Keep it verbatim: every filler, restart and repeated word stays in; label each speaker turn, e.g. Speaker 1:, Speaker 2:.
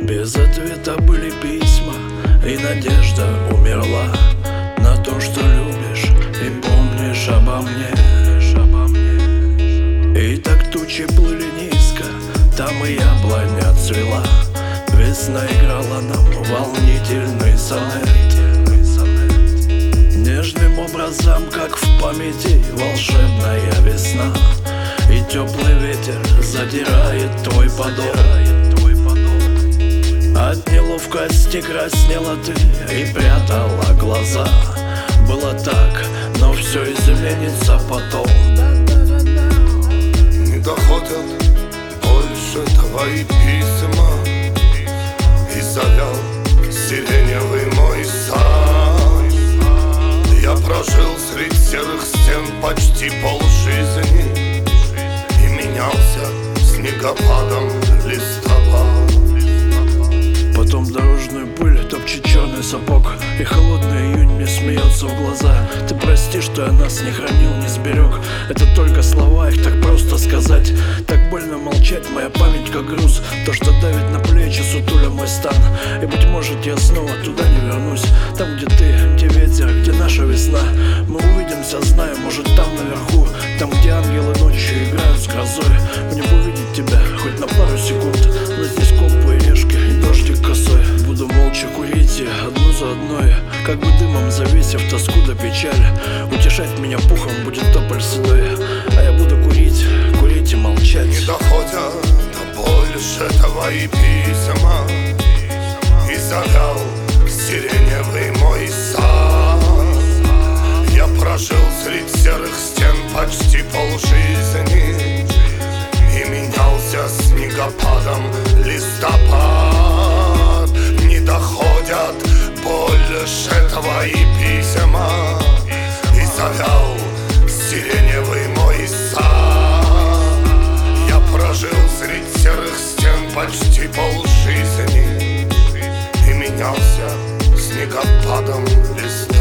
Speaker 1: Без ответа были письма, и надежда умерла на то, что любишь и помнишь обо мне. И так тучи плыли низко, там и яблоня цвела. Весна играла нам волнительный сонет. Нежным образом, как в памяти, волшебная весна. И теплый ветер задирает твой подол. От неловкости краснела ты и прятала глаза. Было так, но все изменится потом.
Speaker 2: Не доходят больше твои письма, и завял сиреневый мой сад. Я прожил среди серых стен почти полжизни и менялся снегопадом листопад.
Speaker 1: Потом дорожную пыль топчет черный сапог, и холодный июнь мне смеется в глаза. Ты прости, что я нас не хранил, не сберег. Это только слова, их так просто сказать. Так больно молчать, моя память как груз. То, что давит на плечи, сутуля мой стан. И быть может я снова туда не вернусь. Там, где ты, где ветер, где наша весна. Мы увидимся, знаю, может там наверху. Там, где ангелы ночью играют с грозой. Мне бы увидеть тебя хоть на пару секунд. Но здесь копы и решки, и дождик косой. Буду молча курить и одну за одной, как бы дымом завесив тоску да печаль. Утешать меня пухом будет тополь седой, а я буду курить, курить и молчать.
Speaker 2: Не доходят до больше твои письма, и завял сиреневый мой сад. Я прожил среди серых стен почти полжизни и менялся снегопадом листопад. Не доходят больше твои письма, и завял сиреневый мой сад. Я прожил среди серых стен почти полжизни и менялся снегопадом листопад.